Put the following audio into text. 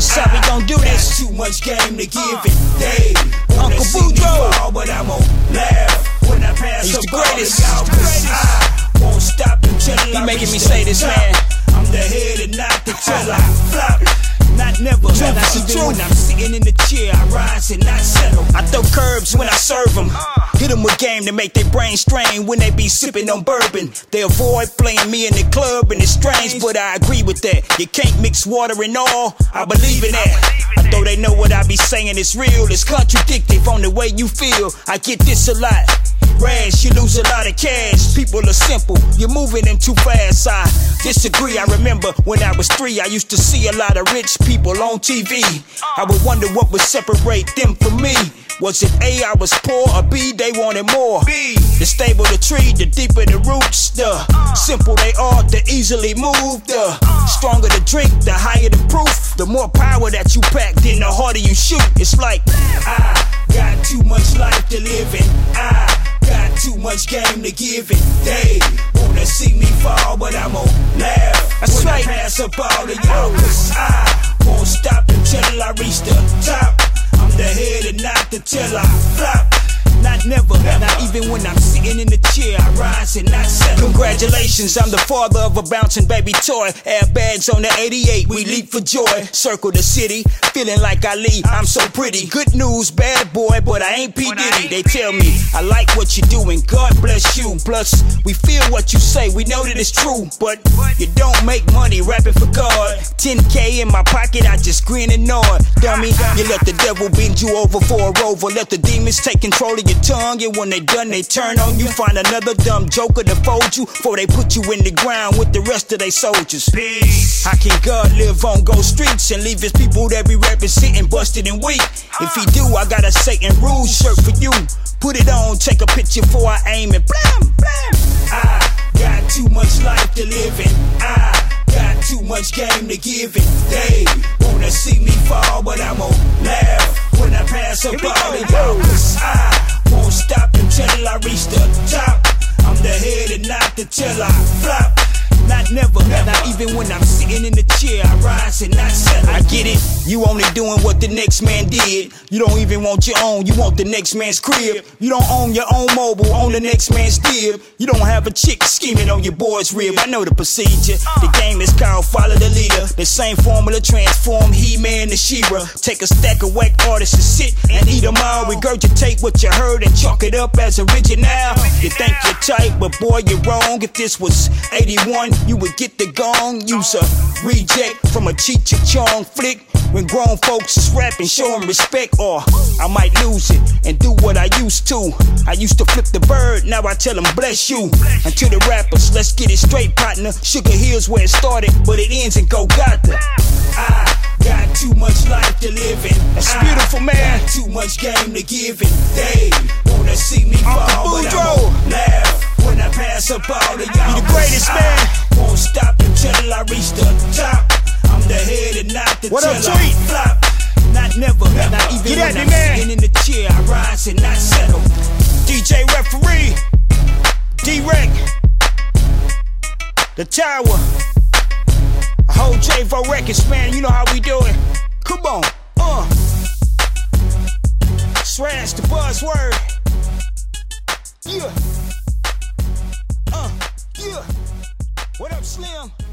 So we gon' do this. Too much game to give it. They wanna Uncle see me Boudreaux. fall, but I'm gon' laugh when I pass He's the the ball to greatest. y'all. 'Cause I won't stop until He I making reach me the say this, top. man. I'm the head and not the tail. I flop. Not never, Truth not is the even when truth. I'm sitting in the chair, I rise and not settle. I throw curbs when I serve them. Hit them with game to make their brain strain when they be sipping on bourbon. They avoid playing me in the club and it's strange, but I agree with that. You can't mix water and oil, I believe in that. Although they know what I be saying is real, it's contradictive on the way you feel. I get this a lot. Rash, you lose a lot of cash. People are simple, you're moving them too fast. I disagree. I remember when I was 3, I used to see a lot of rich people on TV. I would wonder what would separate them from me. Was it A, I was poor, or B, they wanted more? The stable the tree, the deeper the roots. The simple they are, the easily moved. The stronger the drink, the higher the proof. The more power that you pack, then the harder you shoot. It's like I got too much life to live in. I got too much game to give it. They wanna see me fall, but I'm gon' laugh That's when right. I pass up all of y'all. 'Cause I won't stop until I reach the top. I'm the head and not the tail. I flop. Not never, not even when I'm sitting in the chair, I rise and not settle. congratulations, I'm the father of a bouncing baby toy. Airbags on the 88, we leap for joy. Circle the city, feeling like Ali, I'm so pretty. Good news, bad boy, but I ain't P. Diddy. They tell me, I like what you're doing, God bless you. Plus, we feel what you say, we know that it's true. But you don't make money rapping for God. 10K in my pocket, I just grin and nod. Dummy, you let the devil bend you over for a rover. Let the demons take control of your tongue, and when they done, they turn on you. Find another dumb joker to fold you before they put you in the ground with the rest of they soldiers. Peace. How can God live on ghost streets and leave his people that be representing busted and weak? If he do, I got a Satan rules shirt for you. Put it on, take a picture before I aim and blam, blam. I got too much life to live in. I got too much game to give it. They wanna see me fall, but I'm gon' laugh when I pass up all of y'all. 'Cause I won't stop until I reach the top. I'm the head and not the tail. I flop. Not never, not even when I'm sitting in the chair, I rise and not settle. I get it, you only doing what the next man did. You don't even want your own, you want the next man's crib. You don't own your own mobile, own the next man's dib. You don't have a chick scheming on your boy's rib. I know the procedure. The game is called follow the leader. The same formula transform He-Man to She-Ra. Take a stack of whack artists and sit and eat them all. Regurgitate what you heard and chalk it up as original. You think you're tight, but boy, you're wrong. If this was 81, you would get the gong. Use a reject from a Cheech and Chong flick. When grown folks is rapping, show them respect, or I might lose it and do what I used to. I used to flip the bird, now I tell them bless you. And to the rappers, let's get it straight, partner. Sugar Hill's where it started, but it ends in Golgotha. I got too much life to live in. That's beautiful, man. Got too much game to give it. They wanna see me fall, Uncle but I'm Boudreaux. gon' laugh when I pass up all of y'all. You the greatest, man. I won't stop until I reach the top. I'm the head and not the What up, tail. Tweet? I flop. Not never, not even Get at when me, I'm man. sitting in the chair, I rise and not settle. DJ Referee, D-Rec, The Tower, a whole J-Vo Records, man. You know how we do it. Come on, Srash the buzzword. Yeah. Yeah. What up, Slim?